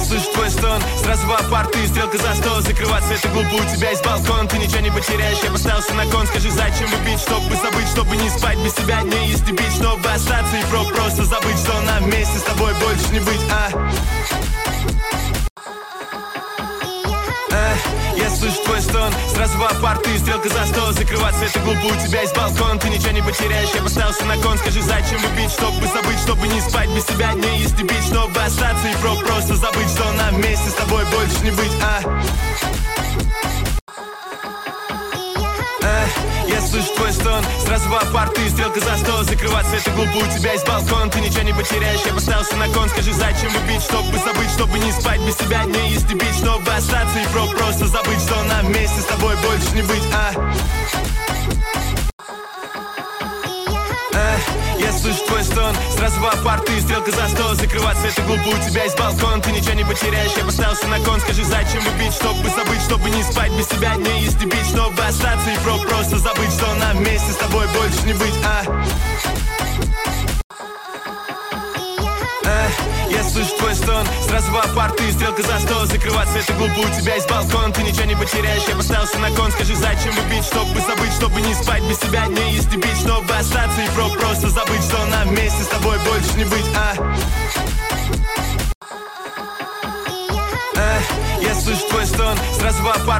слышу твой стон. Сразу в апарт, ты стрелка за 100. Закрываться это глупо, у тебя есть балкон. Ты ничего не потеряешь, я поставился на кон. Скажи, зачем любить, чтобы забыть, чтобы не спать без тебя, не истребить, чтобы остаться и просто забыть, что нам вместе с тобой больше не быть, Я слышу твой стон, сразу в апарт, ты стрелка за 100. Закрываться это глупо, у тебя есть балкон. Ты ничего не потеряешь, я поставился на кон. Скажи, зачем любить, чтобы забыть, чтобы не спать без тебя, не истребить, чтобы остаться и просто забыть, что нам вместе с тобой больше не быть, Я слышу твой стон, сразу в апарт, ты стрелка за 100. Закрываться это глупо, у тебя есть балкон. Ты ничего не потеряешь, я поставился на кон. Скажи, зачем любить, чтобы забыть, чтобы не спать без тебя, не истребить, чтобы остаться и просто забыть, что нам вместе с тобой больше не быть, Я слышу твой стон, сразу в апарт, ты стрелка за 100. Закрываться это глупо, у тебя есть балкон. Ты ничего не потеряешь, я поставился на кон. Скажи, зачем любить, чтобы забыть, чтобы не спать без тебя, не истребить, чтобы остаться и просто забыть, что нам вместе с тобой больше не быть, Я слышу твой стон, сразу в апарт, ты стрелка за 100. Закрываться это глупо, у тебя есть балкон. Ты ничего не потеряешь, я поставился на кон. Скажи, зачем любить, чтобы забыть, чтобы не спать без тебя, не истребить, чтобы остаться и просто забыть, что нам вместе с тобой больше не быть, Я слышу твой стон, сразу в апарт,